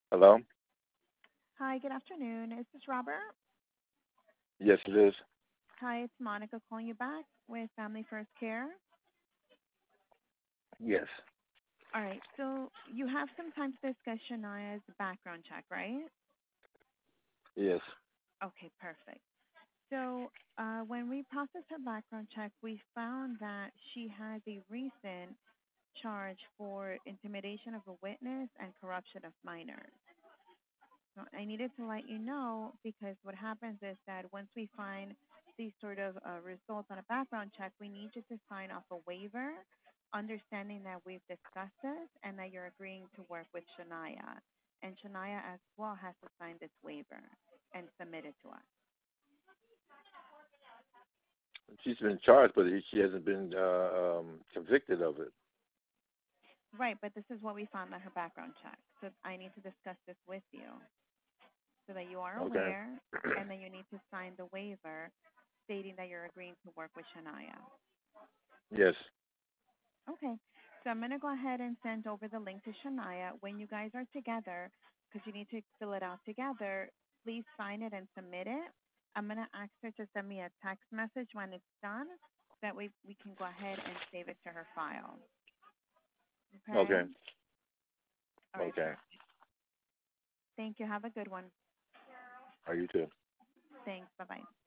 Hello? Hi, good afternoon. Is this Robert? Yes, it is. Hi, it's Monica calling you back with Family First Care. Yes. All right, so you have some time to discuss Shania's background check, right? Yes. Okay, perfect. So when we processed her background check, we found that she has a recent charge for intimidation of a witness and corruption of minors. So I needed to let you know because what happens is that once we find these sort of results on a background check, we need you to sign off a waiver, understanding that we've discussed this and that you're agreeing to work with Shania. And Shania as well has to sign this waiver and submit it to us. She's been charged, but she hasn't been convicted of it. Right, but this is what we found on her background check. So I need to discuss this with you so that you are Okay. aware and then you need to sign the waiver stating that you're agreeing to work with Shania. Yes. Okay. So I'm going to go ahead and send over the link to Shania. When you guys are together, because you need to fill it out together, please sign it and submit it. I'm going to ask her to send me a text message when it's done. That way we can go ahead and save it to her file. Okay? Okay. All right, Okay. perfect. Thank you. Have a good one. Are you too? Thanks. Bye bye.